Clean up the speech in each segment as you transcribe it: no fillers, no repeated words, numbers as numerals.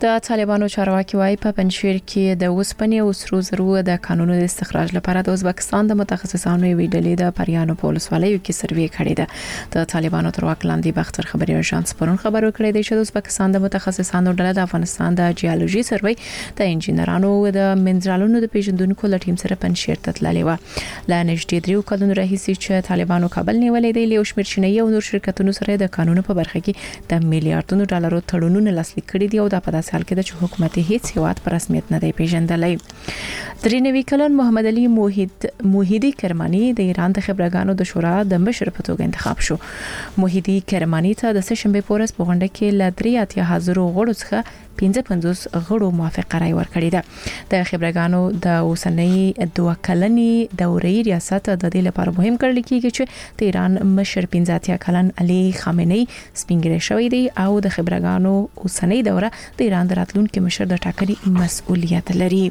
د طالبانو چارواکي وايي په پنځشیر کې د اوسپنې او سرو زرو د قانونو د استخراج لپاره د ازبکستان د متخصصانو یوې ډلې د پریانو په ولسوالیو کې سروې کړې ده. د طالبانو تر واک لاندې بختر خبري اژانس پرون خبر ورکړی دی چې د ازبکستان د متخصصانو ډله د افغانستان د جیولوژي سروې د انجینرانو او د منرالونو د پیژندونکو له ټیم سره پنځشیر ته تللې و. لا نږدې 3 کلونو راهیسې چې طالبانو کابل نیولې دی له شمېر چینی او نور شرکتونو سره د قانونو په برخه کې د میلیارډونو ډالرو تړونونه لاسلیک کړي دي او د په حال کې د حکومت هیڅ هیواد پر رسمیت نه دی پیژندلی. 93 کلن محمد علي موحدي کرماني د ایران د خبرګانو د شورا د مشر په توګه انتخاب شو. موحدي کرماني ته د سشنبه پورس په غونډه کې ل 3,000 غړو څخه 55 غړو موافقه رائے ورکړې ده. د خبرګانو د اوسنۍ 2 کلنې دورې ریاست د دې لپاره مهم کړل کېږي چې د ایران مشر 15 کلن علي خامنئي سپینګری شوی دی او د خبرګانو اوسنۍ دوره د ایران د راتلونکي مشر د ټاکلي مسؤلیت لري.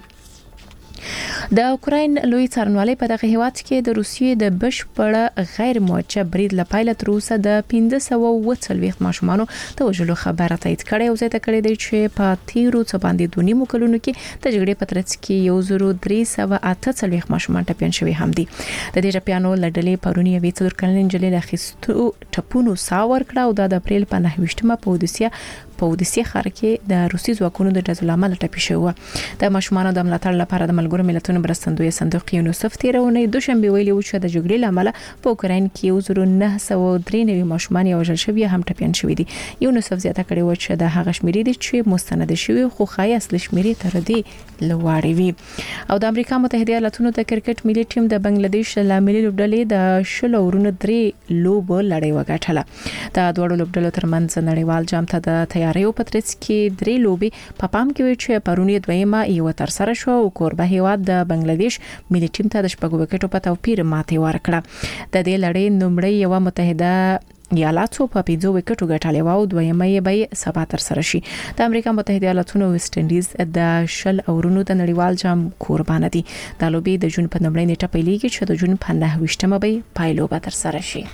د اوکراین لوی څارنوالۍ په دغه هیواد کې د روسیې د بشپړ غیر موجه برید لپاره تر اوسه د 540 ماشومانو د وژلو خبره تایید کړې او زیاته کړې ده چې په تیرو څه باندې 2.5 کلونو کې د جګړې په ترڅ کې 1348 ماشومان ټپيان شوي هم دي. د دې ټپيانو لړلې پرونی یوې 4 کلنې نجلۍ له خستو ټپونو ساور کړه او د اپریل په 9مه په اودیسیا ښار کې د روسي ځواکونو د ډزو لامل ټپي شو. د ماشومانو د ملاتړ لپاره د ملګرو ملتونو مرستندوی صندوق یونیسف تیرونې دوشنبه ویلي و چې د جګړې لامل په اوکراین کې 1993 ماشومان وژل شوي هم ټپيان شوي دي. یونیسف زیاته کړې و چې د هغه شمیرې دي چې مستند شوي خو خای اصل شمیرې تر دې لوړې وي. او د امریکا متحده ایالاتونو د کرکټ ملي ټیم د بنگلاديش له ملي لوبډلې د شلو ورونو 3 لوبو لړۍ وګټله. د دوه لوبډلو ترمنځ نړیوال جام ته د تیاریو په ترڅ کې 3 لوبي په پام کې وي چې پرونی دویمه یو تر سره شو او کوربه هیواد د بنگلاديش ملي ټیم ته د شپږو وکټو په توپیر ماتې ورکړه. د دې لړۍ نومړی یو متحده ایالاتو په 5 وکټو ګټلې و او دویمه یې به سبا تر سره شي. د امریکا متحده ایالاتونو ویسټ انډیز د شل اورونو د نړیوال جام قربانه دي. د لوبي د جون په نومړی نیټه پیلېږي چې د جون په 9مه به پایلو به تر سره شي.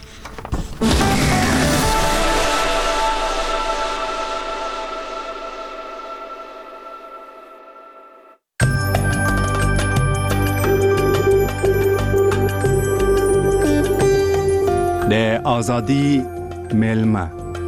د آزادی میلمه.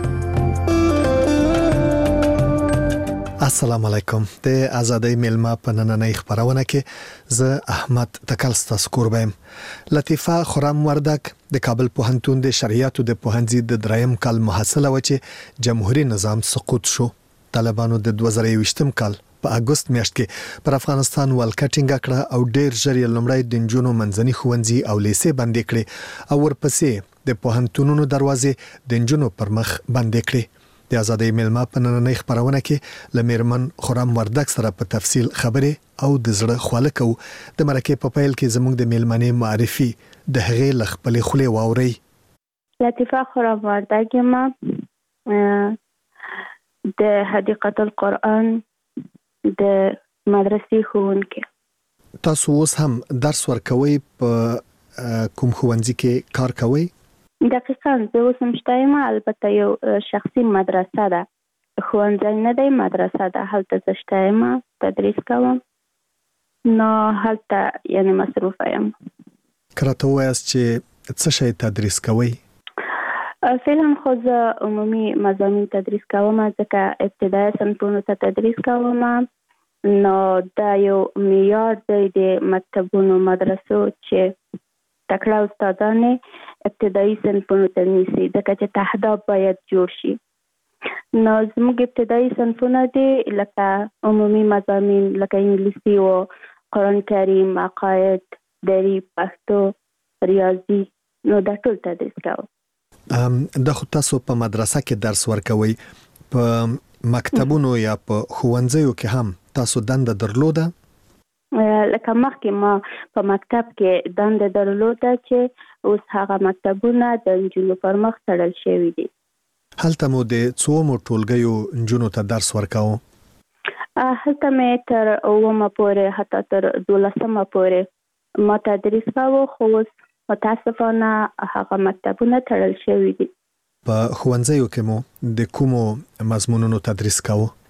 السلام علیکم. د آزادی میلمه په نننۍ خبرونه کې زه احمد تکل ستاسو قربایم. لطیفه خرم وردک د کابل پوهنتون د شریعت د پوهنځي د دریم کال محصله و چې جمهوریت نظام سقوط شو. طالبانو د 2020 کال په اگست میاشت کې پر افغانستان ولکټینګ کړه او ډیر ژر یې لمړی د جنونو منځني ښوونځي او لیسې بندې کړې او ورپسې د پوهنتونونو دروازې د جنونو پر مخ بندې کړې. د آزادۍ میلمه په نننۍ خبرونه کې لمیرمن خرم وردک سره په تفصیل خبرې او د زړه خواله کو. د مرکه په پیل کې زموږ د میلمنې معرفي د هغې لخپلې خولې واوري. لطیفه خرم وردک ما د حدیقه القرآن د مدرسې ښوونکې. تاسو اوس هم درس ورکوي په کوم ښوونځي کې کار کوي؟ دقیقاً زه اوس هم شته البته یو شخصي مدرسه ده، ښوونځی نه دی، مدرسه ده. هلته زه شته تدریس کوم، نو هلته یعنی مصروفه یم. کراته وایاست چې څه شی تدریس کوي؟ فعلا خو زه عمومي مضامین تدریس کوم، ځکه ابتدایي صنفونو ته تدریس کوم. نو دا یو معیار دی د مکتبونو مدرسو چې تکړه استادان ابتدایي صنفونو ته نیسي، ځکه چې تهداب باید جوړ شي. نو زموږ ابتدایي صنفونه دي لکه عمومي مضامین لکه انګلیسي او قرآن کریم، عقاید، دري، پښتو، ریاضي، نو دا ټول تدریس کوم. د خو تاسو په مدرسه کې درس ورکوي، په مکتبونو یا په ښوونځیو کې هم تاسو دنده درلوده؟ لکه مخکې ما په مکتب کې دنده درلوده چې اوس هغه مکتبونه د نجونو پر مخ تړل شوي دي. هلته مو د څومو ټولګیو نجونو ته درس ورکاوه؟ هلته مې تر 9مه پورې حتی تر 12مه پورې ما تدریس کاوه، خو اوس متاسفانه هغه مکتبونه تړل شوي دي. په ښوونځیو کې مو د کومو مضمونونو تدریس کاوه؟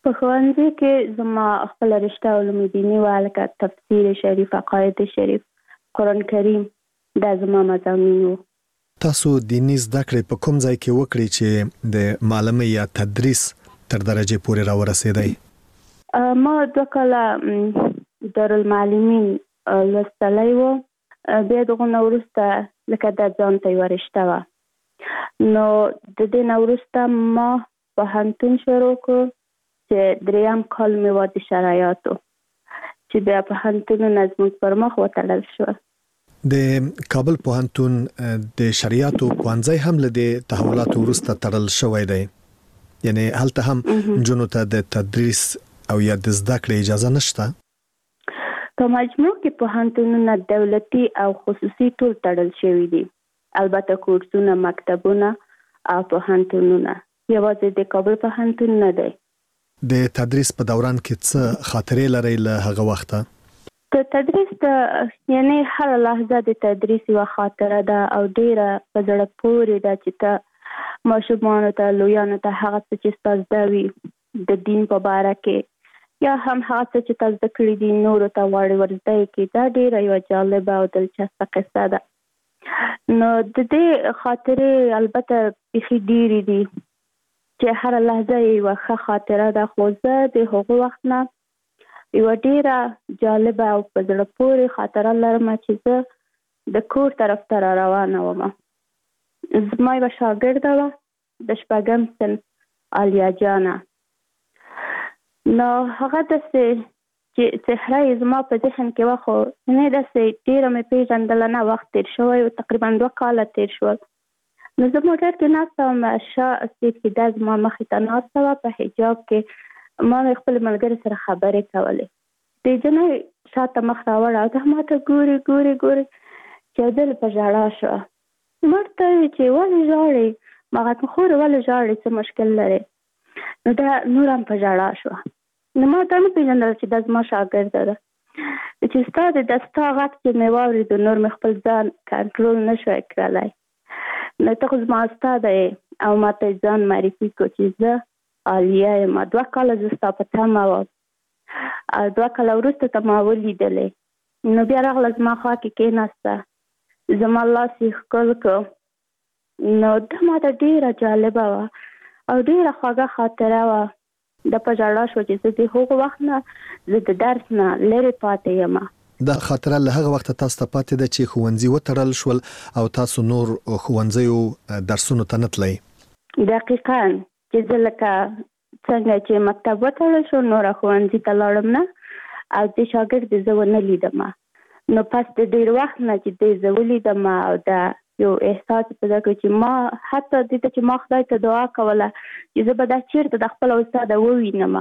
په ښوونځي کې زما خپل رشته علوم دیني وه، لکه تفسیر شریف، عقاید شریف، قرآن کریم، دا زما مضامین وو. تاسو دیني زده کړې په کوم ځای کې وکړې چې د معلمۍ یا تدریس تر درجه پورې راورسېدی؟ ما 2 کاله دارالمعلمین لوستلی و، بیا دغه نه وروسته لکه دا ځان ته یوه رشته وه. نو د دې نه وروسته ما پوهنتون شروع کړ چې 3م کال مې وه د شرایطو، چې بیا پوهنتونونه زموږ پر مخ وتړل شول. د کابل پوهنتون د شریعتو پوهنځی هم له دې تحولاتو وروسته تړل شوی دی، یعنی هلته هم نجونو ته د تدریس او یا د زده کړې اجازه نشته؟ په مجموع کې پوهنتونونه دولتي او خصوصي ټول تړل شوي دي، البته کورسونه، مکتبونه او پوهنتونونه، یوازې د کابل پوهنتون نه دی. د تدریس په دوران کې څه خاطرې لرئ له هغه وخته؟ د تدریس یعنی هر لحظه د تدریس یوه خاطره ده او ډیره په زړه پورې ده چې ته ماشومانو ته، لویانو ته هغه څه چې ستا زده وي د دین په باره کې، یا هم هغه څه چې تا زده کړي دي نورو ته غواړي ورزده یې کړي، دا ډیره یوه جالبه او دلچسپه قصه ده. نو د دې خاطرې البته بیخي ډیرې دي چې هر لحظه یوه ښه خاطره ده، خو زه د هغو وخت نه یوه ډیره جالبه او په زړه پورې خاطره لرم چې زه د کور طرف ته را روانه وم. زما یوه شاګرده وه د 6م صنف عالیه جانه. نو هغه داسې چې څهره یې زما په ذهن کې وه، خو نه داسې ډیره مې پېژندله نه، وخت تېر شوی و، تقریبا 2 کاله تېر شول. نو زه موټر کې ناسته وم، شا سیټ کې دا زما مخې ته ناسته وه په حجاب کې. ما مې خپل ملګري سره خبرې کولې، د جنۍ شاته مخ راوړه او دا ما ته ګوري چې دل په ژړا شوه. ما ورته وویل چې ولې ژاړې؟ ما غږ خورې ولې ژاړې، څه مشکل لرې؟ نو دا نور هم په ژړا شوه. نو ما ته نه پېژندله چې دا زما شاګرده ده، چې ستا ستا غږ چې مې واورېد نور مې خپل ځان کنټرول نه شوی کړلی. نو ته خو زما استاده یې او ما ته ځان معرفي کړو چې زه عالیه یم. 2 کاله زه ستا په تمه وم او 2 کاله وروسته ته ما ولیدلې. نو بیا راغله زما خوا کې کېناسته، زما لاس یې ښکل کړ. نو دا ما ته ډېره جالبه وه او ډېره خوږه خاطره وه. دا په ژړا شوه چې زه د هغو وخت نه زه د درس نه لرې پاتې یم. دا خاطره له هغه وخته تاسو ته پاتې ده چې ښوونځي وتړل شول او تاسو نور ښوونځیو درسونو ته نه تلئ؟ دقیقاً، چې زه لکه څنګه چې مکتب وتړل شو نوره ښوونځي ته لاړم نه او د شاګرد زه ونه لیدم. نو پس د ډېر وخت نه چې دی زه ولیدم او دا یو احساس پیدا کړ چې ما حتی دې ته چې ما خدای ته دعا کوله چې زه به دا چېرته د خپل استاده ووینم،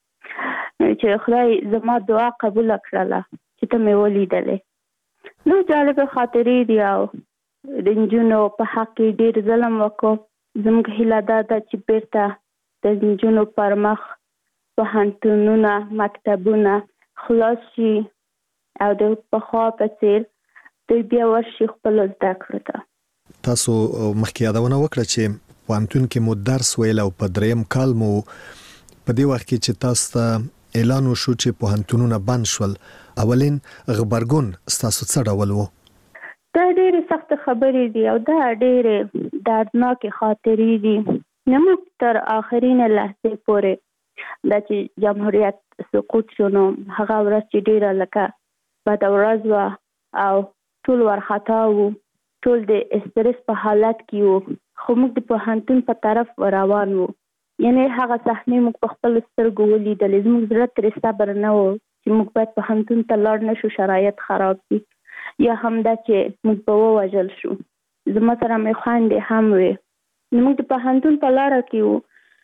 چې خدای زما دعا قبوله کړله چې ته مې ولیدلې. نو جالبه خاطرې دي او د نجونو په حق کې ډېر ظلم وکړو. زموږ هیله دا ده چې بیرته د نجونو پر مخ پوهنتونونه، مکتبونه خلاص شي او د پخوا په څېر دوی بیا ورشي خپلو زده کړو ته. تاسو مخکې یادونه وکړه چې پوهنتون کې مو درس ویل او په 3م کال مو په دې وخت کې چې تاسو ته اعلان وشو چې پوهنتونونه بند شول، اولین غبرګون ستاسو څه ډول و؟ دا ډېرې سخت خبرې دي او دا ډېرې دردناکې خاطرې دي. موږ تر آخرین لحظې پورې دا چې جمهوریت سقوط شو نو هغه ورځ چې ډېره لکه بده ورځ وه او ټول وارخطا وو، ټول د استرس په حالت کې وو، خو موږ د پوهنتون په طرف روان وو. یعنی هغه صحنې موږ په خپلو سترګو ولیدلې. زموږ زړه ترې صبر نه و چې موږ باید پوهنتون ته لاړ نه شو، شرایط خراب دي، یا هم دا چې موږ به ووژل شو. زما سره مې خویندې هم وې. نو موږ د پوهنتون په لاره کې وو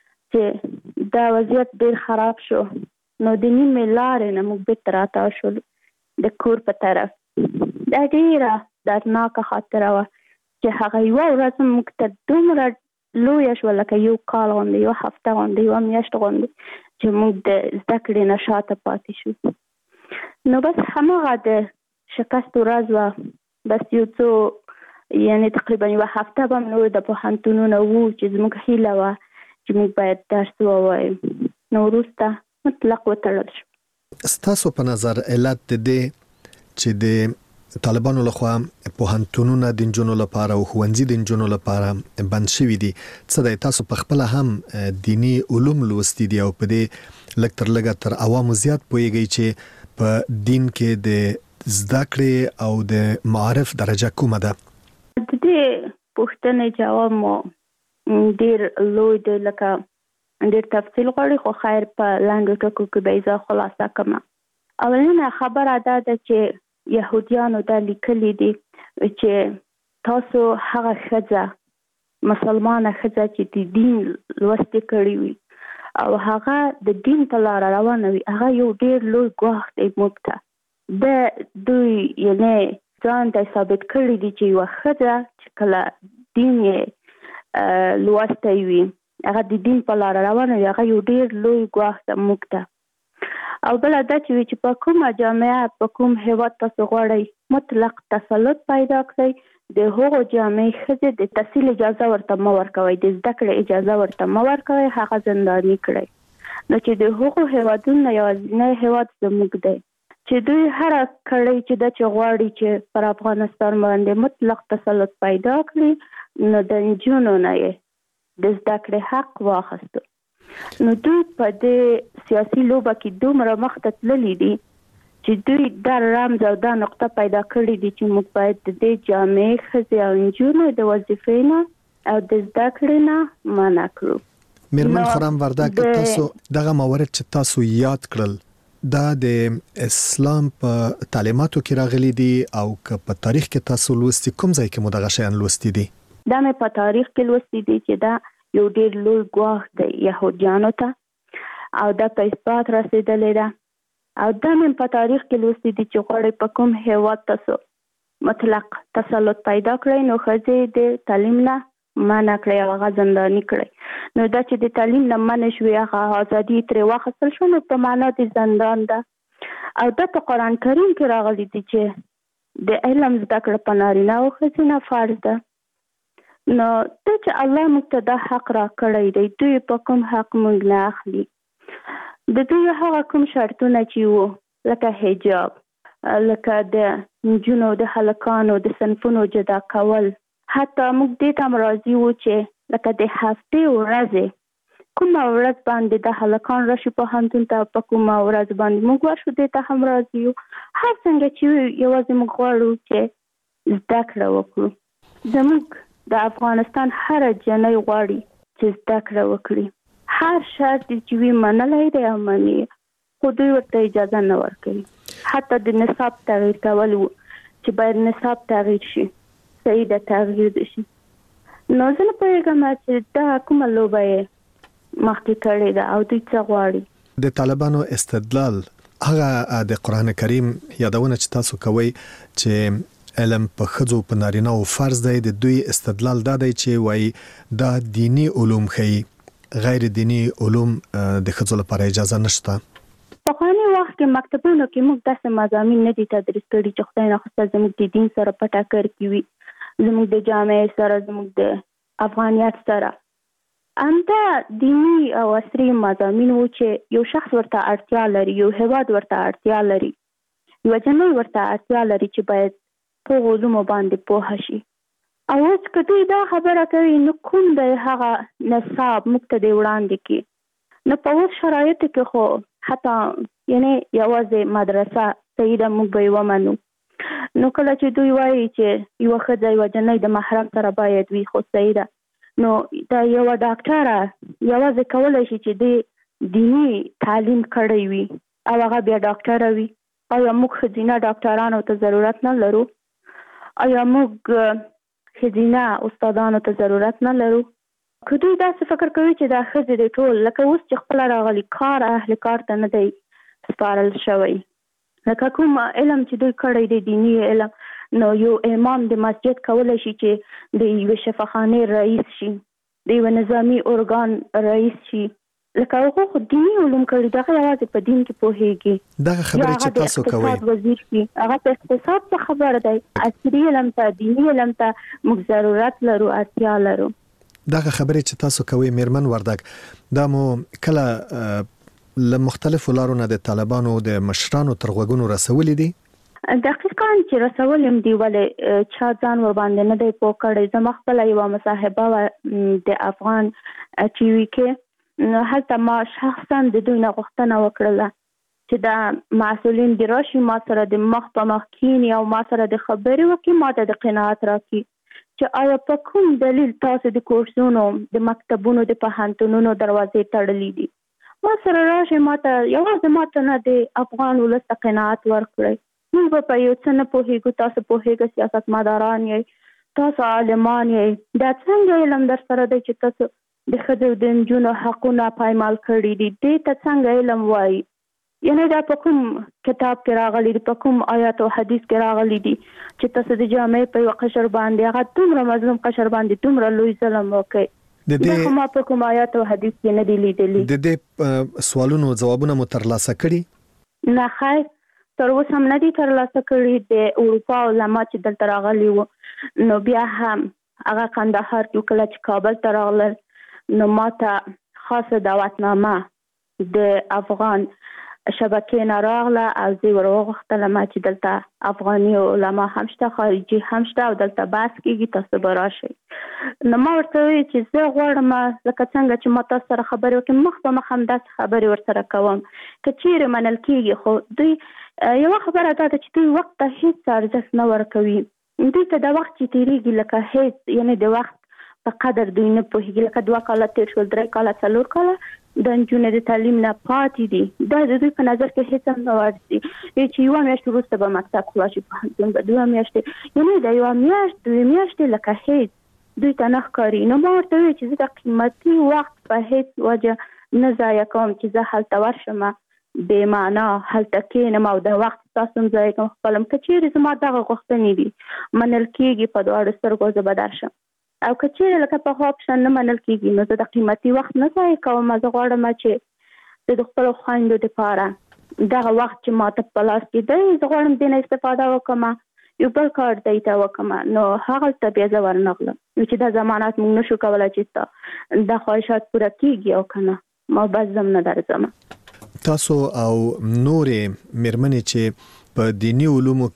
چې دا وضعیت ډېر خراب شو. نو د نیمې لارې نه موږ بېرته راتاو شولو د کور په طرف. دا ډېره دردناکه خاطره وه چې هغه یوه ورځ موږ ته دومره لویه شوه لکه 1 کال غوندې، 1 هفته غوندې، 1 میاشت غوندې چې موږ د زده کړې نه شاته پاتې شو. نو بس هماغه د شکست ورځ وه. بس یو څو یعنی تقریبا 1 هفته به نور د پوهنتونونه وو چې زموږ هیله وه چې موږ باید درس ووایو. نو وروسته مطلق وتړل شو. ستاسو په نظر علت د دې چې د طالبانو لخوا پوهنتونونه د نجونو لپاره او ښوونځي د نجونو لپاره بند شوي دي، څه د تاسو په خپل هم دینی علوم لوستي دي او په دې لږ تر لږه تر عوامو زیات پوهیږي چې په دین کې د زده کړې او د معارف درجه کومه ده؟ د دې پوښتنې جواب مو ډېر لوی دی، لکه ډېر تفصیل غواړي، خو خیر په لاندې ټکو کې به زه خلاصه کړم. اولینه خبره دا ده چې يهوديانو دا لیکلي دي چې تاسو هغه ښځه مسلمانه ښځه چې د دین لوستې کړې وي او هغه د دین په لاره روانه وي، هغه یو ډېر لوی ګواښ دی موږ ته. د دوی یعنې ځان ته ثابت کړي دي چې یوه ښځه چې کله دین یې لوستی وي، هغه د دین په لاره روانه وي، هغه یو ډېر لوی ګواښ ده موږ ته. او بله دا چې په کومه جامعه په کوم هیواد تاسو غواړئ مطلق تسلط پیدا کړئ، د هغو جامعې ښځې د تحصیل اجازه ورته مه ورکوئ، د زده کړې اجازه ورته مه ورکوئ، هغه زنداني کړئ. نو چې د هغو هیوادونو یوازینی هیواد زموږ دی چې دوی هره کړۍ چې دا چې غواړي چې پر افغانستان باندې مطلق تسلط پیدا کړي، نو د نجونو نه یې د زده کړې حق واخیستو. نو دوی په دې سیاسي لوبه کې دومره مخته تللي دي چې دوی دا رمز او دا نقطه پیدا کړې دي چې موږ باید د دې جامعې ښځې او نجونو د وظیفې نه او د زده کړې نه منع کړو. میرمن خرم وردک، تاسو دغه موارد چې تاسو یاد کړل دا د اسلام په تعلیماتو کې راغلي دي او که په تاریخ کې تاسو لوستي، کوم ځای کې مو دغه شیان لوستي دي؟ دا مې په تاریخ کې لوستي دي چې دا یو ډېر لوی ګواښ دی یهودیانو ته او دا په اثبات رسېدلی ده. او دا مې په تاریخ کې لوستي دي چې غواړئ په کوم هیواد تاسو مطلق تسلط پیدا کړئ، نو ښځې د تعلیم نه منع کړئ او هغه زنداني کړئ. نو دا چې د تعلیم نه منع شوې، هغه ازادي ترې واخیستل شو، نو په معنا د زندان ده. او دا په قرآن کریم کې راغلي دي چې د علم زده کړه په نارینه او ښځې نه فرض ده. نو دا چې الله موږ ته دا حق را کړی دی، دوی په کوم حق موږ نه اخلي. د دوی هغه کوم شرطونه چې وو، لکه حجاب، لکه د نجونو د هلکانو د صنفونو جدا کول، حتی موږ دې ته هم راضي وو چې لکه د هفتې ورځې کومه ورځ باندې د هلکان راشي پوهنتون ته، په کومه ورځ باندې موږ ورشو، دې ته هم راضي یو. هر څنګه چې یوازې موږ غواړو چې زده کړه وکړو. زموږ د افغانستان هر جنۍ غواړي چې زده کړه وکړي، هر شرط چې وي منلی دی او مني، خو دوی ورته اجازه نه ورکوي. حتی د نصاب تغییر کول چې باید نصاب تغییر شي، صحیح د تغییر شي. نو زه نه پوهېږم چې دا کومه لوبه یې مخکې کړې ده او دوی څه غواړي. د طالبانو استدلال هغه د قرآن کریم یادونه چې تاسو کوئ چې علم په ښځو په نارینه او فرض دی، د دوی استدلال دا دی چې وایي دا دینی علوم ښیي، غیر دینی علوم د ښځو لپاره اجازه نشته. پخواني وخت کې مکتبونو کې موږ داسې مضامین نه دي تدریس کړي چې خدای نخواسته زموږ د دین سره په ټکر کې وي، زموږ د جامعې سره، زموږ د افغانیت سره. همدا دینی او عصري مضامین و چې یو شخص ورته اړتیا لري، یو هیواد ورته اړتیا لري، یوه جنۍ ورته اړتیا لري چې باید په علومو باندې پوه شي. او اوس که دوی دا خبره کوي، نو کوم دی هغه نصاب موږ ته دی وړاندې کړي. نو په اوس شرایطو کې خو حتی یعنې یوازې مدرسه صحیح ده، موږ به یې ومنو. نو کله چې دوی وایي چې یوه ښځه یوه جنۍ د محرم سره باید وي، خو صحیح ده. نو دا یوه ډاکټره یوازې کولی شي چې د دیني تعلیم کړی وي او هغه بیا ډاکټره وي. آیا موږ ښځینه ډاکټرانو ته ضرورت نه لرو؟ آیا موږ ښځینه استادانو ته ضرورت نه لرو؟ که دوی داسې فکر کوي چې دا ښځې دی ټول، لکه اوس چې خپله راغلي کار اهل کار ته نه دی سپارل شوی، لکه کوم علم چې دوی کړی دی دیني علم، نو یو امام د مسجد کولی شي چې د یوې شفاخانې رئیس شي، د یوه نظامي ارګان رئیس شي. لکه هغه خو دیني علوم کړي، دغه یوازې په دین کې پوهېږي. دغه خبرې چې تاسو کوئ، اقتصاد وزیر شي، هغه په اقتصاد څه خبر دی. عصري علم ته، دیني علم ته موږ ضرورت لرو، اړتیا لرو. دغه خبرې چې تاسو کوئ میرمن وردک، دا مو کله له مختلفو لارو نه د طالبانو د مشرانو تر غوږونو رسولې دي؟ دقیقاً چې رسولم دی ولې چا ځان ور باندې نه دی پوه کړی. زما خپل یو مصاحبه د افغان ټي وي کې هلته ما شخصا د دوی نه غوښتنه وکړله چې دا مسؤلین دی راشي ما سره د مخ په مخ کینی او ما سره د خبرې وکړي، ما ته د قناعت راکړي چې آیا په کوم دلیل تاسو د کورسونو د مکتبونو د پوهنتونونو دروازې تړلې دي. ما سره راشي ما ته یوازې ما ته نه د افغان ولس ته قناعت ورکړي. موږ په یو څه نه پوهېږو، تاسو پوهېږئ سیاستمداران یې، تاسو عالمان یې، دا څنګه علم در سره دی چې تاسو د ښځو د نجونو حقونه پایمال کړي دي، دې ته څنګه علم وایي؟ یعنې دا په کوم کتاب کې راغلی دي، په کوم آیات او حدیث کې راغلی دي چې تاسو د جامعې په یو قشر باندې هغه دومره مظلوم قشر باندې دومره لوی ظلم وکړي؟ دا خو ما په کوم آیات او حدیث کې نه دی لیدلی. د دې سوالونو جوابونه مو ترلاسه کړي؟ نه خیر، تر اوسه هم نه دي ترلاسه کړي. د اروپا علما چې دلته راغلي وو نو بیا هم هغه کندهار کې کله چې کابل ته راغلل نو ما ته خاصه دعوتنامه د افغان شبکې نه راغله او زه ور وغوښتلم چې دلته افغاني علما هم شته، خارجي هم شته او دلته بحث کېږي، تاسو به راشئ. نو ما ورته وویل چې زه غواړم لکه څنګه چې ما تاسو سره خبرې وکړم مخ په مخ همداسې خبرې ورسره کوم، که چیرې منل کېږي. خو دوی یوه خبره دا ده چې دوی وخت ته هېڅ ارزښت نه ورکوي. دوی ته د وخت چې تېرېږي لکه هېڅ، یعنې د وخت په قدر دوی نه پوهېږي. لکه 2 کاله تېر شول، 3 کاله، 4 کاله د نجونو د تعلیم نه پاتې دي. دا د دوی په نظر کې هېڅ هم نه ورځي چې یوه میاشت وروسته به مکتب خلاص شي، پوهنتون به 2 میاشتې، یعنې د 1 میاشت 2 میاشتې لکه هېڅ دوی ته نه ښکاري. نو ما ورته وویل چې زه د قیمتي وخت په هېڅ وجه نه ضایع کوم چې زه هلته ورشم بې معنا هلته کېنم او د وخت تاسو هم ضایع کوم خپلم. که چیرې زما دغه غوښتنې دي منل کېږي په دواړو سترګو زه به درشم، او که چیرې لکه په خوا اپشن نه منل کېږي نو زه د قیمتي وخت نه ضایع کوم. زه غواړم چې د خپلو خویندو دپاره دغه وخت چې ما ته په لاس کې دی زه غواړم دې نه استفاده وکړم، یو بل کار دی ته وکړم. نو هغلته بیا زه ورنغلم نو چې دا ضمانت موږ نشو کولی چې دا خواهشات پوره کېږي او که نه ما بس زم نه درځم. تاسو او نورې مېرمنې چې په دیني علومو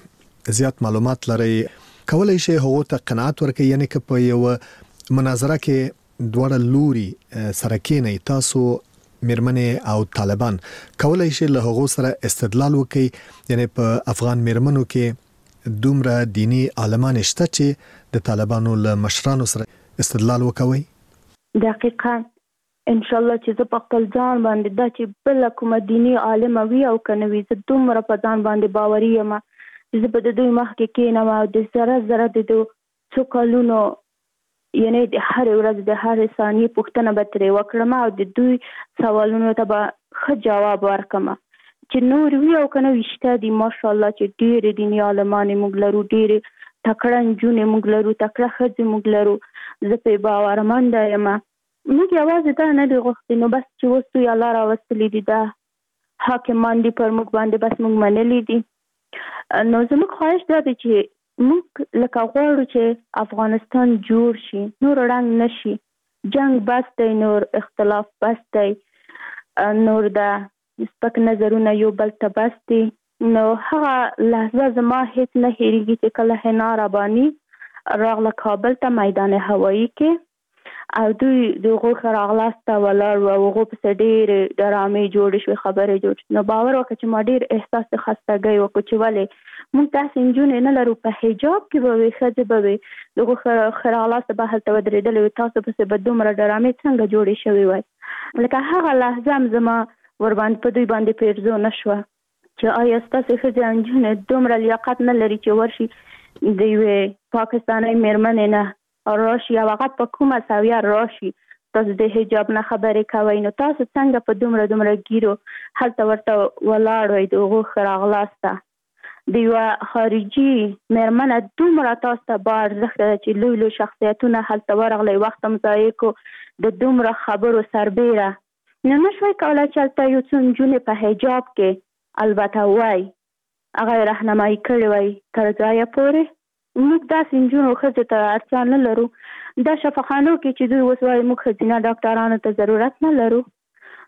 کې زیات معلومات لري کولای شي هغه ته قناعت ورکړي، یعنی که په یو مناظره کې دواړه لوري سره کېنئ، تاسو مېرمنې او طالبان کولای شي له هغو سره استدلال وکړي، یعنی په افغان مېرمنو کې دومره دینی عالمان شته چې د طالبانو له مشرانو سره استدلال وکوي؟ دقیقاً ان شاء الله چې زه په خپل ځان باندې دا چې بل کومه دینی عالمه وي او کنه وي زه دومره په ځان باندې باوري یم چې زه به د دوی مخ کې کېنم او د زره د څو کلونو یعنی د هر ورځ د هر ثانیې پوښتنه به ترې وکړم او د دوی سوالونو ته به ښه جواب ورکړم چې نور وي او کنه وي شته دي. ماشاءالله چې ډېرې دیني عالمانې موږ لرو، ډېرې تکړه نجونې موږ لرو، تکړه ښځې موږ لرو. زه پرې باورمنده یم. موږ یوازې دا نه دی غوښتي نو بس چې اوس دوی الله راوستلي دي، دا حاکمان دي پر موږ باندې، بس موږ منلي دي. نو زموږ خواهش دا دی چې موږ لکه غواړو چې افغانستان جوړ شي، نور ړنګ نشي، جنگ بس دی، نور اختلاف بس دی، نور دا سپک نظرونه یو بل ته بس دي. نو هغه لحظه زما هیڅ نه هېرېږي چې کله حنا رباني راغله کابل ته میدان هوایي کې او دوی د هغو ښه راغلاست ته ولاړ وو او هغو پسې ډېرې ډرامې جوړې شوې، خبرې جوړ شوې. نو باور وکړه چې ما ډېر احساس د خستګۍ وکړو چې ولې موږ داسې نجونې نه لرو، په حجاب کې به وي، ښځې به وي، د هغو ښه راغلاست به هلته ودرېدلې وي، تاسو پسې به دومره ډرامې څنګه جوړې شوې وای. لکه هغه لحظه هم زما ورباندې په دوی باندې پیرزو نه شوه چې آیا ستاسې ښځې او نجونې دومره لیاقت نه لري چې ورشي د یوې پاکستانۍ مېرمنې نه راشي او هغه په کومه سویه راشي تاسو د حجاب نه خبرې کوئ، نو تاسو څنګه په دومره ګیرو هلته ورته ولاړ وئ د هغو ښه راغلاسته. د یوه خارجي مېرمنه دومره تاسو ته با ارزښته ده چې لوی شخصیتونه هلته ورغلی، وخت هم ضایع کړو د دومره خبرو سربیره. نو نه شوی کولی چې هلته یو څو نجونې په حجاب کې البته وای هغه یې رهنمایي کړې وای تر ځایه پورې. موږ داسې نجونو ښځو ته اړتیا نه لرو. دا شفاخانو کې چې دوی اوس وایي موږ ښځینه ډاکټرانو ته ضرورت نه لرو،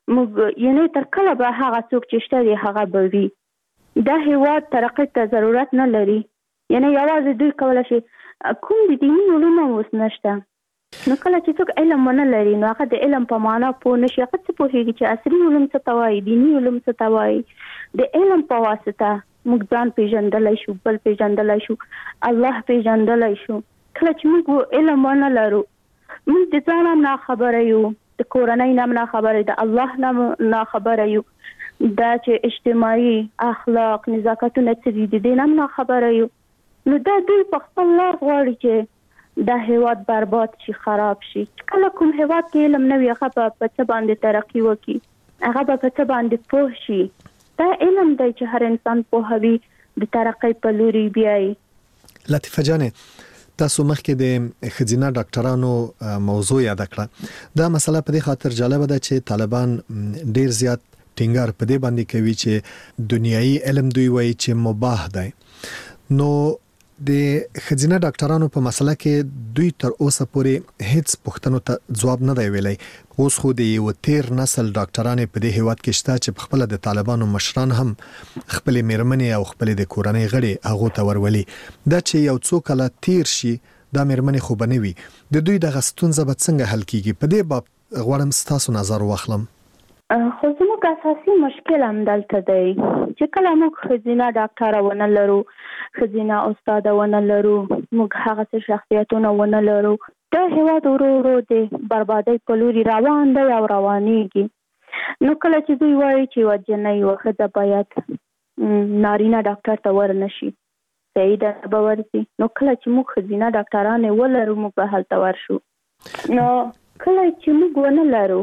موږ یعنی تر کله به هغه څوک چې شته دی هغه به وي. دا هیواد ترقۍ ته ضرورت نه لري، یعنی یوازې دوی کولی شي کوم د دیني علومو اوس نشته. نو کله چې څوک علم ونه لري نو هغه د علم په معنا پوه نشي، هغه څه پوهېږي چې عصري علوم څه ته وایي، دیني علوم څه ته وایي. د علم په واسطه موږ ځان پیژندلی شو، بل پیژندلی شو، الله پیژندلی شو. کله چې موږ علم ونه لرو موږ د ځان هم ناخبره یو، د کورنۍ نه هم ناخبره، د الله نه هم ناخبره یو، دا چې اجتماعي اخلاق نزاکتونه څه دي د دې نه هم ناخبره یو. نو دا دوی په خپل لار غواړي چې دا هیواد برباد شي، خراب شي. کله کوم هیواد کې علم نه وي هغه به په څه باندې ترقي وکړي، هغه به په څه باندې پوه شي. دا علم دی چې هر انسان پوهوي د ترقۍ په لوري بیایي. لطیفه جانې تاسو مخکې د ښځینه ډاکټرانو موضوع یاد کړه. دا مسله په دې خاطر جالبه ده چې طالبان ډیر زیات ټینګار په دې باندې کوي چې دنیایي علم دوی وایي چې مباح دی. نو د ښځینه ډاکټرانو په مسله کې دوی تر اوسه پورې هیڅ پوښتنو ته ځواب نه دی ویلی. اوس خو د یو تیر نسل ډاکټرانې په دې هیواد کې شته چې خپل د طالبانو مشران هم خپل میرمنې او خپل د کورنۍ غړي هغه ته ورولي. دا چې یو څو کله تیر شي دا میرمنې خو بنوي، د دوی د غستونزه به څنګه حل کیږي؟ په دې باب غواړم تاسو نظر واخلم. خو زموږ اساسي مشکل هم دلته دی چې کله موږ ښځینه ډاکټره ونه لرو، ښځینه استاده ونه لرو، موږ هغه څه شخصیتونه ونه لرو، دا هیواد ورو ورو د بربادۍ په لوري روان دی او روانېږي. نو کله چې دوی وایي چې یوه جنۍ یوه ښځه باید نارینه ډاکټر ته ورنشي، صحیح ده به ورځي. نو کله چې موږ ښځینه ډاکټرانې ولرو موږ به هلته ورشو. نو کله چې موږ ونه لرو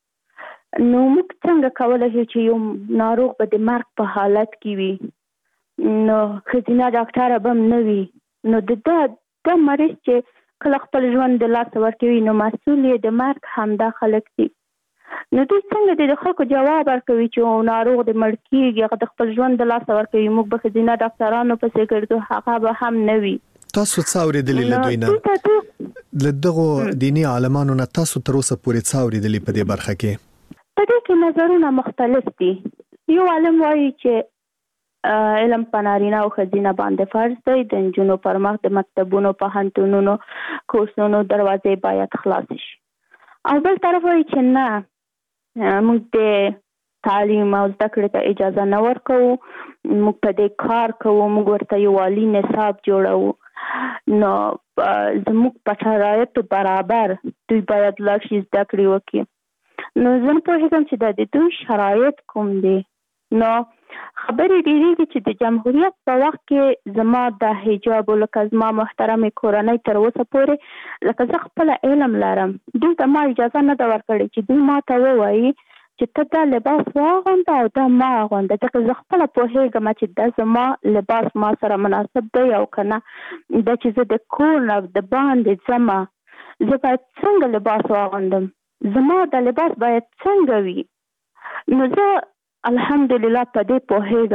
نو موږ څنګه کولی شو چې یو ناروغ به د مرګ په حالت کې وي، نو ښځینه ډاکټره به هم نه وي، نو د مریض چې کله خپل ژوند د لاسه ورکوي نو مسؤل یې د مرګ همدا خلک دي. نو دوی څنګه د خلکو جواب ورکوي چې ناروغ د مړ کېږي هغه د خپل ژوند د لاسه ورکوي، موږ به ښځینه ډاکټرانو پسې ګرځو، هغه به هم نه وي. تاسو څه اورېدلي له دوی نه، له دغو دیني عالمانو نه تاسو تر اوسه پورې څه اورېدلي په دې برخه کې؟ په دې کې نظرونه مختلف دي. یو عالم وایي چې علم په نارینه او ښځینه باندې فرض دی، د نجونو پر مخ د مکتبونو، پوهنتونونو، کورسونو دروازې باید خلاصې شي. او بل طرف وایي چې نه، موږ د تعلیم او زده کړې ته اجازه نه ورکوو، موږ په دې کار کوو، موږ ورته یو عالي نصاب جوړوو. نو زموږ په شرایطو برابر دوی باید لاړ شي زده کړې وکړي. نو زه نه پوهېږم چې دا د دوی شرایط کوم دي. نو خبرې ډېرېږي چې د جمهوریت په وخت کې زما د حجاب لکه زما محترمې کورنۍ تر اوسه پورې لکه زه خپله علم لرم، دوی ته ما اجازه نه ده ورکړې چې دوی ما ته ووایي چې ته دا لباس واغونده او دا ما اغونده، ځکه زه خپله پوهېږم چې دا زما لباس ما سره مناسب دی او که نه. دا چې زه د کور نه د باندې ځمه زه باید څنګه لباس واغوندم، زما د لباس باید څنګه وي. نو زه الحمدلله په دې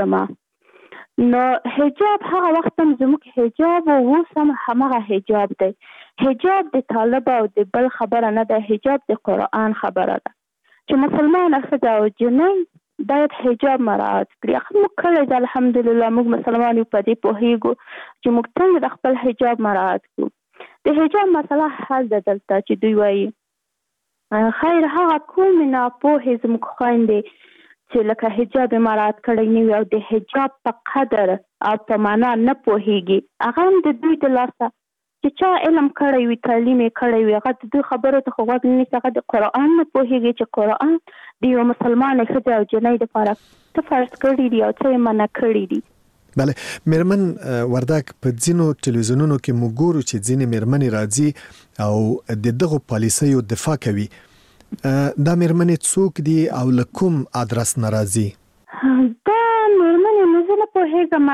پوهېږم. نو حجاب هغه وخت هم زموږ حجاب او اوس هم همغه حجاب دی. حجاب د طالب او د بل خبره نه ده، حجاب د قرآن خبره ده چې مسلمانه ښځه او جنۍ باید حجاب مراعات کړي. موږ کله الحمدلله موږ مسلمان یو، په دې پوهېږو چې موږ څنګه د خپل حجاب مراعات کړو. د حجاب مسله حل ده دلته چې دوی وایي خیر هغه کومې ناپوهې زموږ خویندې چې لکه حجاب مراعات کړی نه وي او د حجاب په قدر او په معنا نه پوهېږي، هغه هم د دوی د لاسه چې چا علم کړی وي، تعلیم یې کړی وي، هغه د دوی خبرو ته خو غوږ نه نیسي، هغه د قرآن نه پوهېږي چې قرآن د یو مسلمانې ښځې او جنۍ دپاره څه فرض کړي دي او څه یې منع کړي دي. بله میرمن وردک، په ځینو تلویزیونونو کې موږ ګورو چې ځینې میرمنې راځي او د دغو پالیسیو دفاع کوي. دا میرمنې څوک دي او له کوم ادرس نه راځي؟ دا میرمنې نو زه نه پوهېږم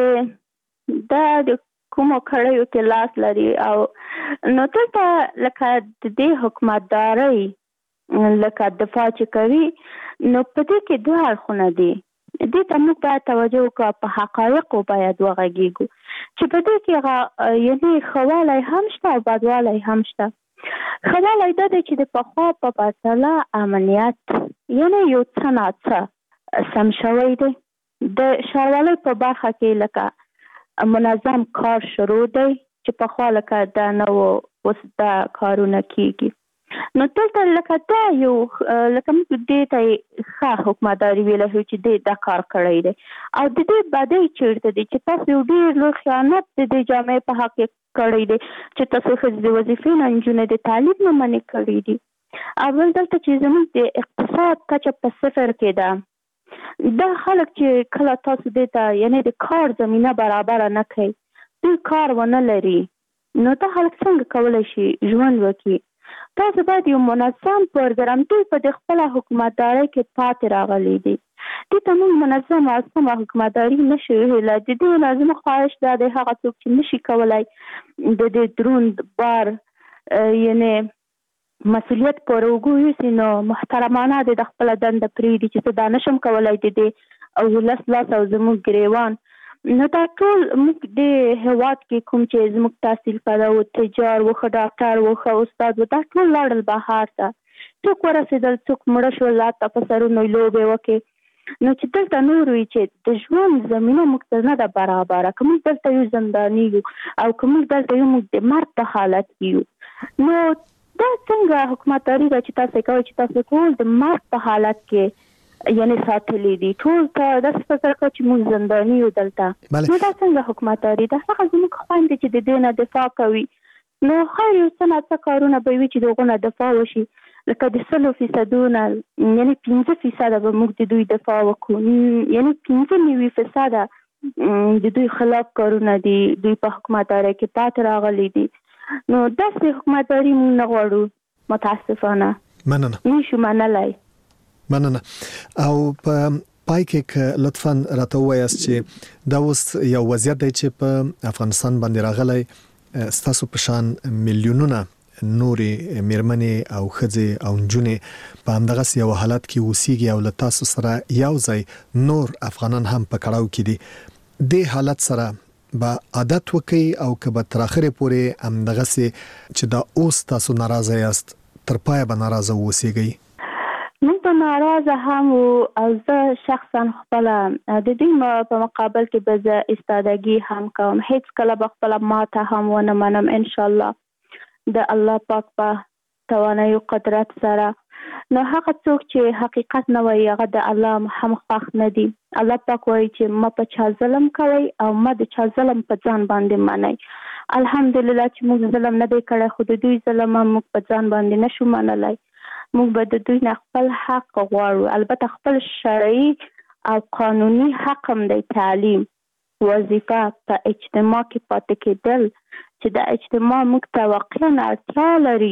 چې دا د کومو کړیو کې لاس لري. او نو دلته لکه د دې حکومتدارۍ لکه دفاع چې کوي نو په دې کې دوه اړخونه دي. دې ته موږ باید توجه وکړو، په حقایقو باید وغږیږو چې په دې کې یعنې ښه والی هم شته او بدوالی هم شته. ښه والی دا دی چې د پخوا په پرتله امنیت یعنی یو څه ناڅه سم شوی دی. د ښاروالۍ په برخه کې لکه منظم کار شروع دی چې پخوا لکه دا نه و، اوس دا کارونه کیږي. نو دلته لکه دا یو لکه موږ دې ته ښه حکومتداري ویلی شو چې دې دا کار کړی دی، او د دې بدۍ چېرته دی چې تاسو یو ډېر لوی خیانت د دې جامعې په حق کې کړی دی چې تاسو ښځې د وظیفې نه نجونې د تعلیم نه منې کړي دي. اول دلته چې زموږ د اقتصاد کچه په صفر کې ده، دا خلک چې کله تاسو دې ته یعنې د کار زمینه برابره نه کوي، دوی کار ونه لري، نو دا خلک څنګه کولی شي ژوند وکړي؟ تاسو باید یو منظم پروګرام، دوی په د خپله حکومتدارۍ کې پاتې راغلي دي، دې ته موږ منظم او سمه حکومتداري نشو ویلی. د دې نه زموږ خواهش دا دی هغه څوک چې نشي کولی د دې دروند بار یعنې مسؤلیت پر اوږو یوسي، نو محترمانه د خپله دنده پرېږدي چې زه دا نشم کولی د دې او ولس لاس او زموږ ګریوان. نو دا ټول موږ د هېواد کې کوم چې زموږ تحصیل کړی و، تجار و، ښه ډاکټر و، ښه استاد و، دا ټول لاړل بهر ته، څوک ورسېدل، څوک مړه شول، حتی په سرونو یې لوبې وکړې. نو چې دلته نور وي چې د ژوند زمینه موږ ته نه ده برابره، که موږ دلته یو زنداني یو او که موږ دلته یو موږ د مرګ په حالت کې یو، نو دا څنګه حکومتداري ده چې تاسو کوئ چې تاسو ټول د مرګ په حالت کې یعنې ساتلی دي، ټول ته داسې فکر کوي چې موږ زنداني یو دلته. نو دا څنګه حکومتداري ده؟ هغه زموږ خویندې چې د دې نه دفاع کوي، نو خیر یو څه ناڅه کارونه به وي چې د هغو نه دفاع وشي، لکه د 100% نه یعنې 5% به موږ د دوی دفاع وکړو، یعنې 95% د دوی خلاف کارونه دي، دوی په حکومتدارۍ کې پاتې راغلي دي. نو داسې حکومتداري موږ نه غواړو، متاسفانه مننه نشو منلی. مننه. او په پای کې لطفاً راته ووایاست چې دا اوس یو وضعیت دی چې په افغانستان باندې راغلی، ستاسو په شان میلیونونه نورې میرمنې او ښځې او نجونې په همدغسې یو حالت کې اوسیږي او له تاسو سره یو ځای نور افغانان هم په کړاو کې دي. دې حالت سره با عادت وکي او که به تر اخره پورې همدغسې چې دا اوس تاسو ناراضه یاست تر پایه به ناراضه اوسیږئ؟ موږ به ناراضه هم او زه شخصا خپله د دوی په مقابل کې به زه استادګي هم کوم، هیڅ کله به خپله ماته هم ونه منم انشاءالله د الله پاک په توانایي او قدرت سره. نو هغه څوک چې حقیقت نه وایي هغه د الله هم خوښ نه دي. الله پاک وایي چې ما په چا ظلم کوئ او ما د چا ظلم په ځان باندې منئ. الحمدلله چې موږ ظلم نه دی کړی، خو د دوی ظلم هم موږ په ځان باندې نشو منلی. موږ به د دوی نه خپل حق غواړو، البته خپل شرعي او قانوني حق هم دی، تعلیم، وظیفه، په اجتماع کې پاتې کېدل چې د اجتماع موږ ته واقعا اړتیا لري.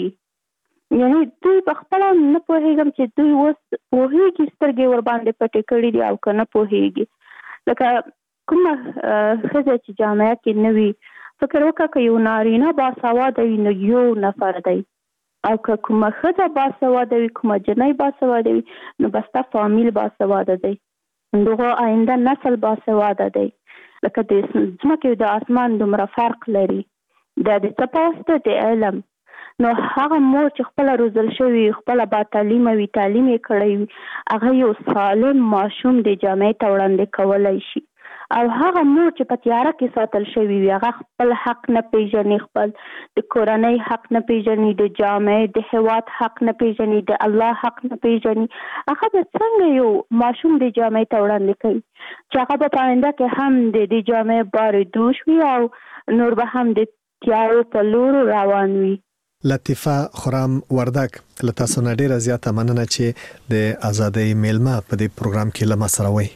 یعنې دوی په خپله نه پوهېږم چې دوی اوس پوهېږي سترګې ورباندې پټې کړي دي او که نه پوهېږي. لکه کومه ښځه چې جامعه کې نه وي، فکر وکړه که یو نارینه باسواده وي نو یو نفر دی، او که کومه ښځه باسواده وي، کومه جنۍ باسواده وي، نو بس تا فامیل باسواده دی، دغه آینده نسل باسواده دی. لکه د ځمکې او د اسمان دومره فرق لري، دا د څه په واسطه د علم. نو هغه مور چې خپله روزل شوي، خپله با تعلیمه وي، تعلیم یې کړی وي، هغه یو سالم ماشوم د جامعې ته وړاندې کولی شي. او هغه مور چې په تیاره کې ساتل شوي وي، هغه خپل حق نه پیژني، خپل د کورنۍ حق نه پیژني، د جامعې د هېواد حق نه پیژني، د الله حق نه پیژني، هغه به څنګه یو ماشوم د جامعې ته وړاندې کوي چې هغه به په آینده کې هم د دې جامعې بار دوش وي او نور به هم د تیارو په لور روان وي. لطیفه خرم وردک، له تاسو نه ډیره زیاته مننه چې د ازادۍ میلمه په دې پروګرام کې له ما سره وئ.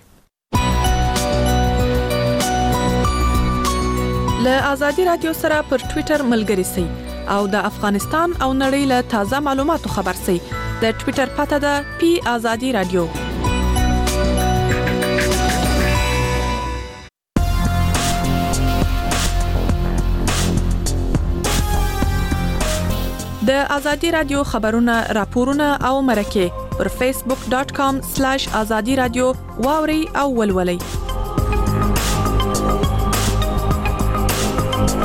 له ازادي رادیو سره پر ټوئیټر ملګري سئ او د افغانستان او نړۍ له تازه معلوماتو خبر سئ. د ټوئیټر پته ده پی ازادي رادیو. د ازادي رادیو خبرونه، راپورونه او مرکه پر facebook.com/azadi radio واوري او ولولئ.